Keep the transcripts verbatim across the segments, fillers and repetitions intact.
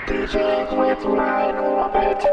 D J Red Line Orbit.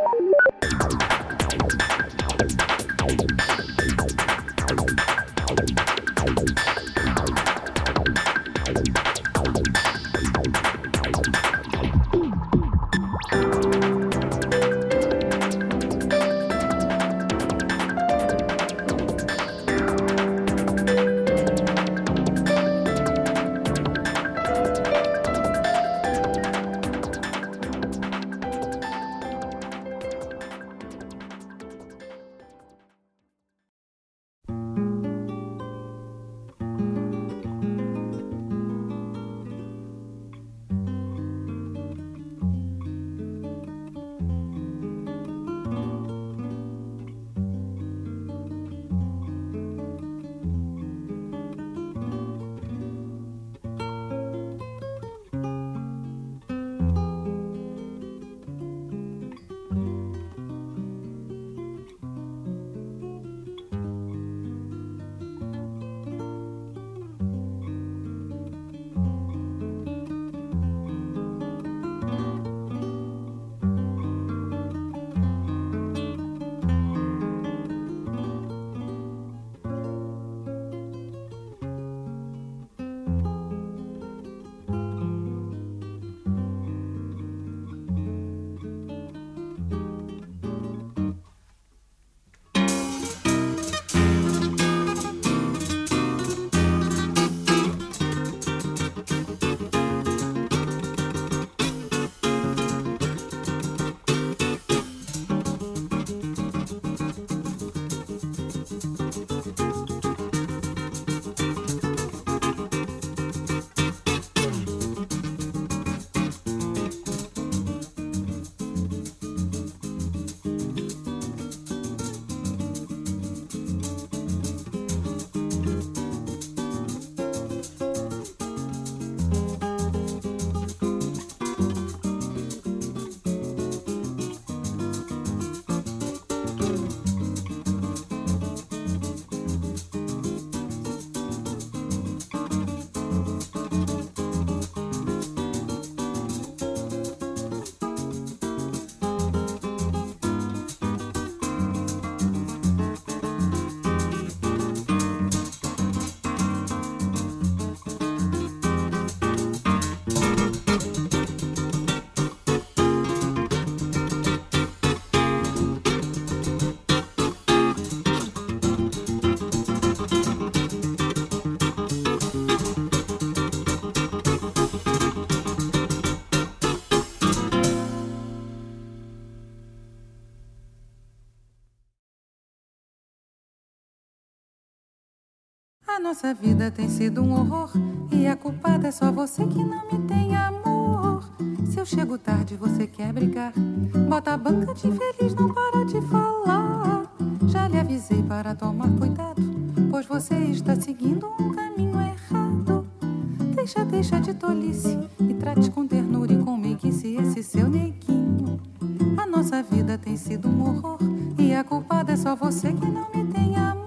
A nossa vida tem sido um horror e a culpada é só você que não me tem amor. Se eu chego tarde você quer brigar, bota a banca de infeliz, não para de falar. Já lhe avisei para tomar cuidado, pois você está seguindo um caminho errado. Deixa, deixa de tolice e trate com ternura e com meiguice esse seu neguinho. A nossa vida tem sido um horror e a culpada é só você que não me tem amor.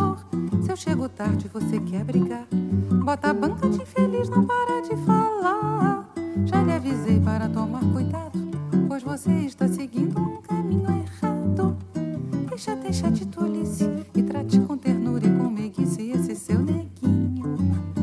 Se eu chego tarde você quer brigar, bota a banca de infeliz, não para de falar. Já lhe avisei para tomar cuidado, pois você está seguindo um caminho errado. Deixa, deixa de tolice e trate com ternura e com meiguice esse seu neguinho.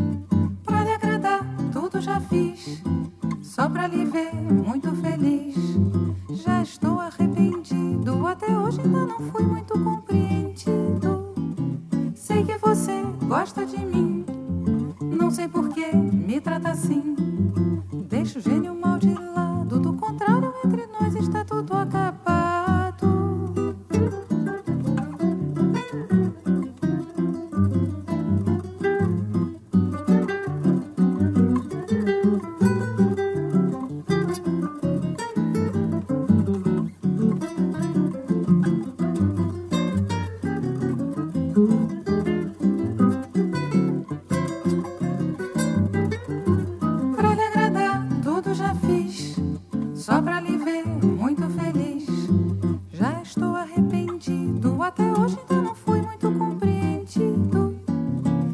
Pra lhe agradar tudo já fiz, só pra lhe ver muito feliz. Já estou arrependido, até hoje ainda não fui muito compreendido. Sei que você gosta de mim, não sei por que me trata assim. Deixa o gênio mal de lado, do contrário entre nós está tudo acabado.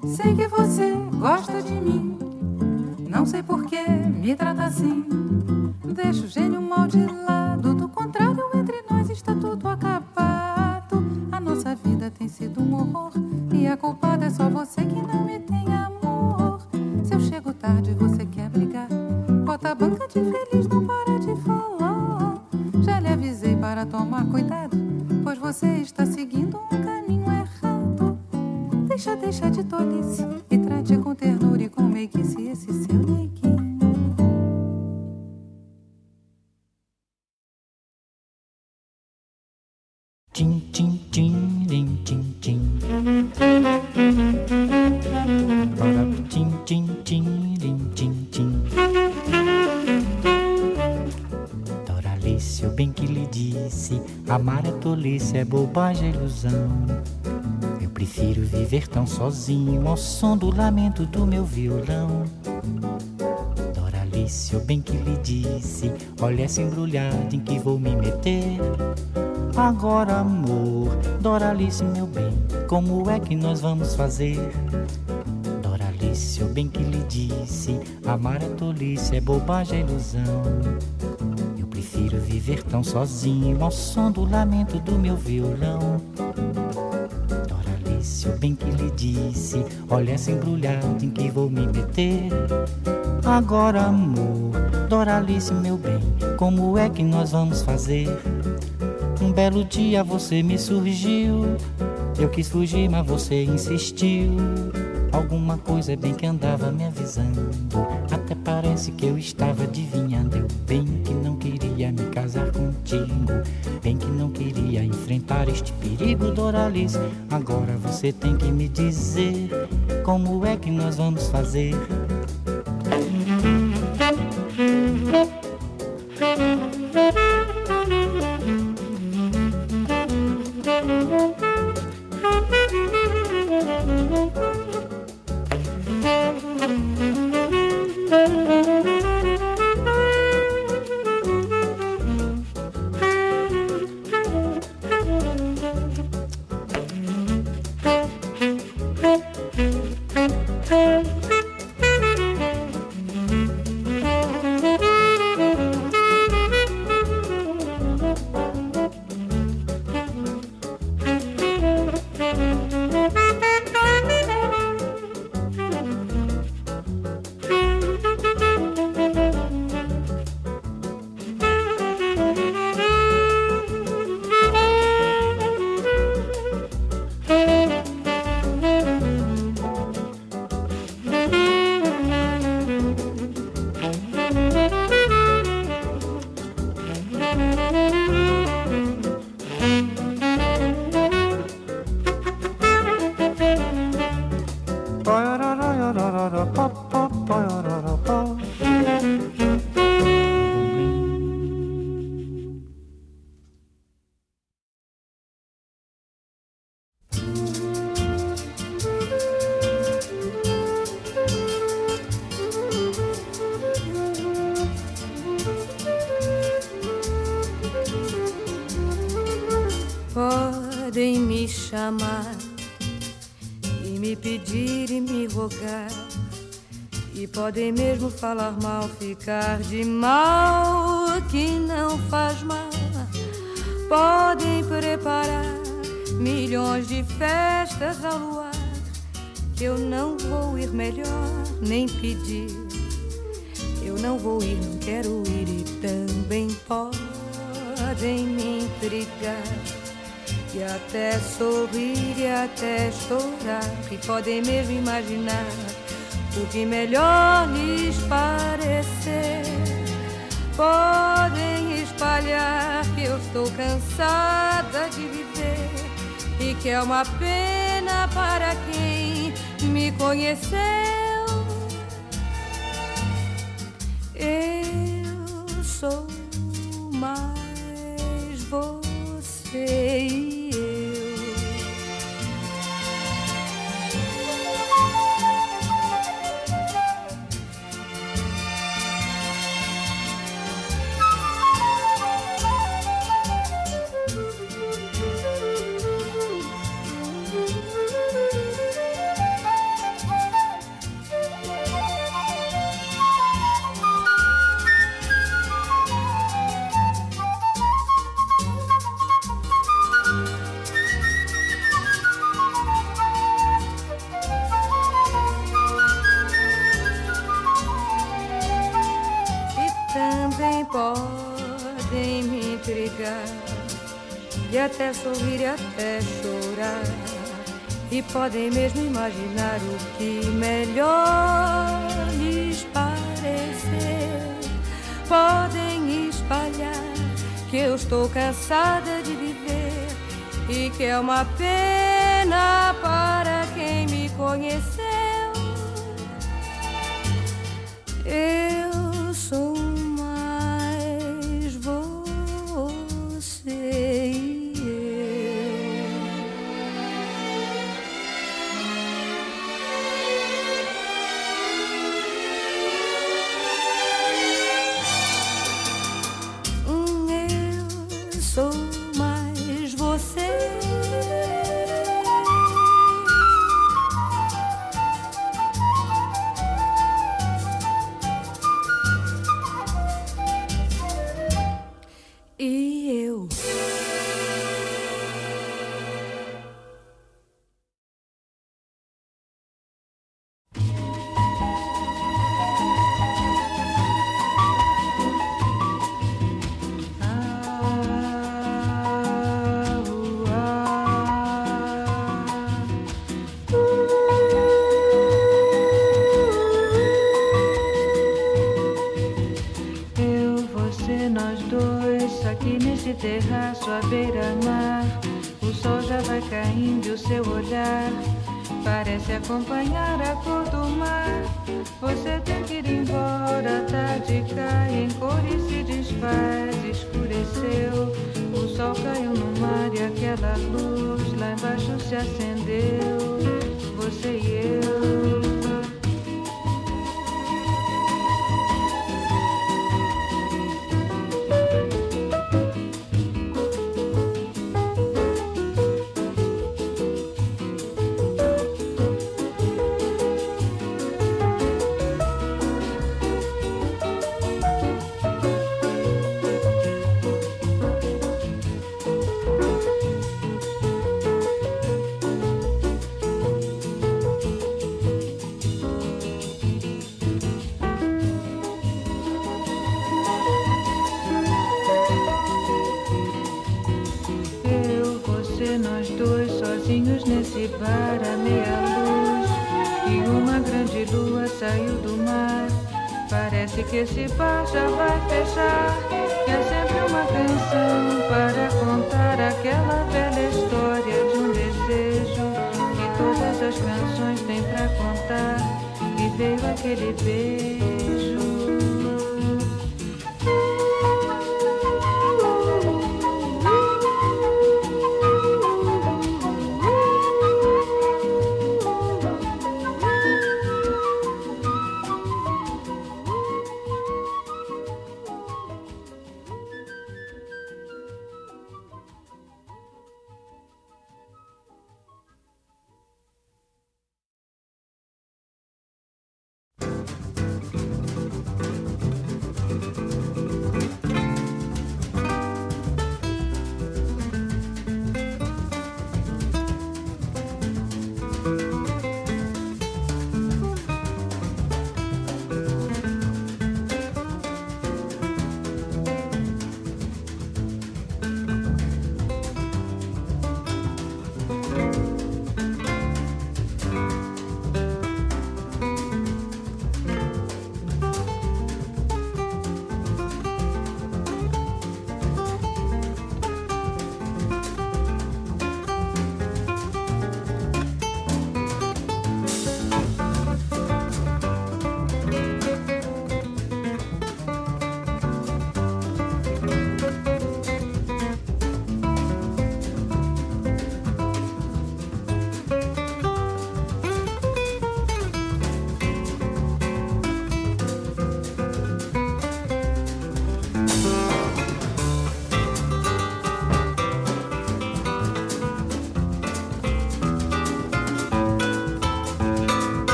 Gosta de mim, não sei por que me trata assim. Deixa o gênio mal de lado, do contrário, entre nós está tudo acabado. A nossa vida tem sido um horror e a culpada é só você que não me tem amor. Se eu chego tarde, você quer brigar, bota a banca de infeliz, não para de falar. Já lhe avisei para tomar cuidado, pois você está seguindo um caminho errado. Deixa, deixa de tolice e trate com ternura e com meiguice esse seu neguinho. Tim, tim, tim, tim, tim, tim. Tim, tim, tim, tim, tim, tim. Doralice, eu bem que lhe disse, amar é tolice, é bobagem, é ilusão. Eu prefiro viver tão sozinho ao som do lamento do meu violão. Doralice, eu bem que lhe disse, olha essa embrulhada em que vou me meter. Agora, amor, Doralice, meu bem, como é que nós vamos fazer? Doralice, eu bem que lhe disse, amar é tolice, é bobagem, é ilusão. Eu prefiro viver tão sozinho ao som do lamento do meu violão. Doralice, eu bem que lhe disse, olha essa embrulhada em que vou me meter. Agora, amor, Doralice, meu bem, como é que nós vamos fazer? Um belo dia você me surgiu, eu quis fugir, mas você insistiu. Alguma coisa bem que andava me avisando, até parece que eu estava adivinhando. Eu bem que não queria me casar contigo, bem que não queria enfrentar este perigo, Doralice. Agora você tem que me dizer, como é que nós vamos fazer? Podem me chamar e me pedir e me rogar, e podem mesmo falar mal, ficar de mal, que não faz mal. Podem preparar milhões de festas ao luar, que eu não vou ir, melhor nem pedir. Eu não vou ir, não quero ir, e também podem me intrigar e até sorrir e até chorar, e podem mesmo imaginar o que melhor lhes parecer. Podem espalhar que eu estou cansada de viver e que é uma pena para quem me conheceu. Eu sou mais você e também podem me intrigar e até sorrir e até chorar, e podem mesmo imaginar o que melhor lhes parecer. Podem espalhar que eu estou cansada de viver e que é uma pena para quem me conheceu. Eu sou mais você e eu. Eu sou mais você. E eu. Terraço à beira-mar, o sol já vai caindo e o seu olhar parece acompanhar a cor do mar. Você tem que ir embora, a tarde cai em cor e se desfaz, escureceu. O sol caiu no mar e aquela luz lá embaixo se acendeu. Você e eu. Nesse bar à meia luz e uma grande lua saiu do mar. Parece que esse bar já vai fechar. É sempre uma canção para contar aquela velha história de um desejo que todas as canções têm pra contar. E veio aquele beijo.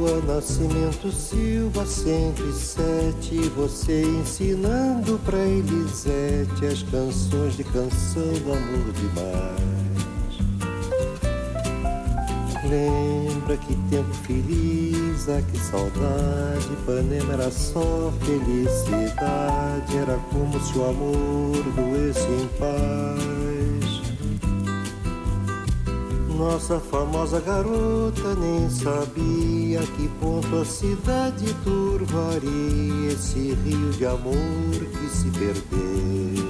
Rua Nascimento Silva, cento e sete. Você ensinando pra Elisete as canções de canção do amor demais. Lembra que tempo feliz, ah, que saudade. Ipanema era só felicidade. Era como se o amor doesse em paz. Nossa famosa garota nem sabia que ponto a cidade turvaria esse rio de amor que se perdeu.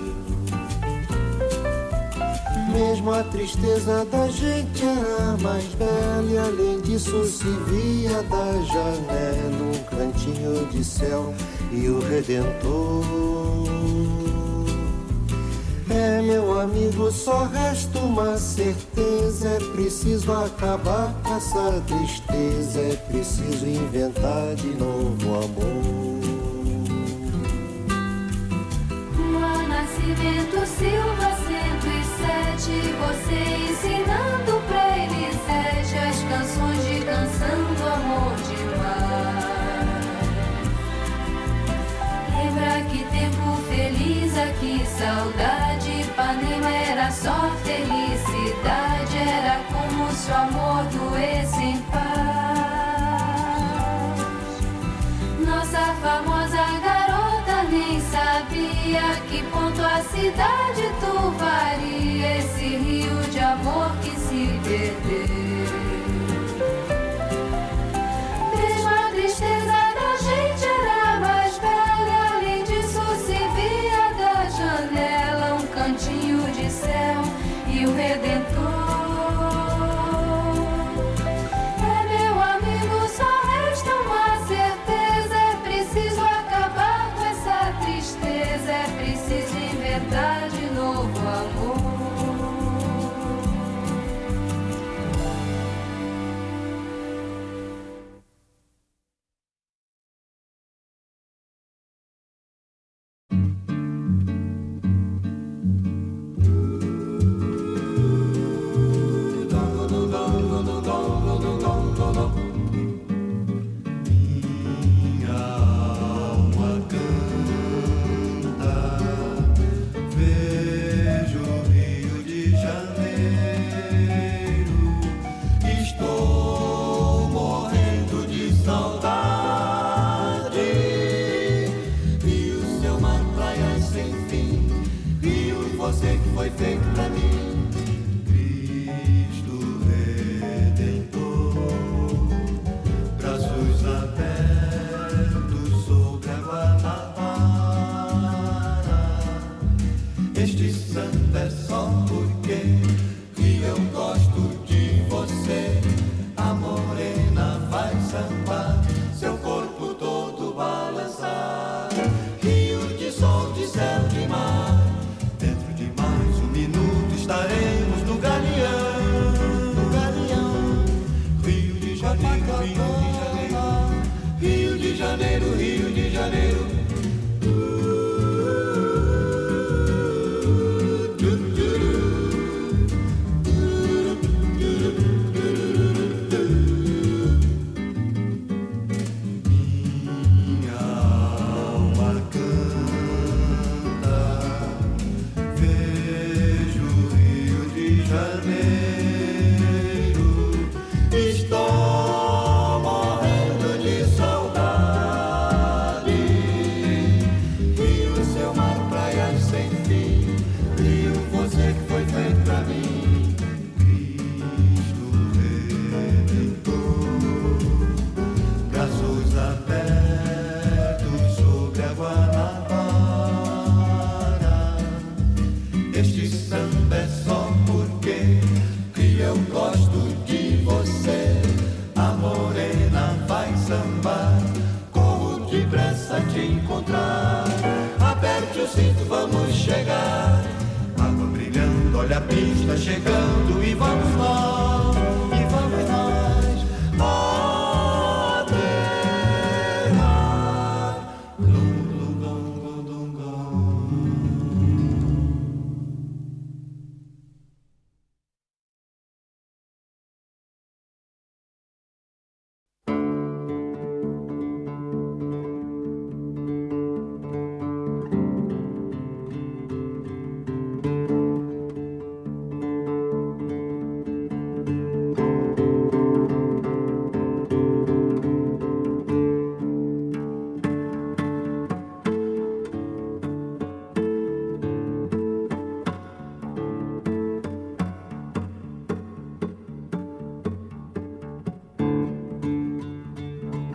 Mesmo a tristeza da gente era mais bela, e além disso se via da janela um cantinho de céu e o Redentor. É, meu amigo, só resta uma certeza: é preciso acabar com essa tristeza, é preciso inventar de novo amor. Rua Nascimento Silva, cento e sete. Você ensinando pra Elisete as canções de canção do amor demais. Lembra que tempo feliz, aqui saudade. Ipanema era só felicidade. Era como se o amor doesse em paz. Nossa famosa garota nem sabia que ponto a cidade turvaria esse rio de amor que se perdeu. Mesmo a tristeza da gente era mais bela, além disso se via da janela um cantinho de céu e o Redentor. É, meu amigo, só resta uma certeza: é preciso acabar com essa tristeza, é preciso inventar de novo amor.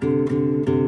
Música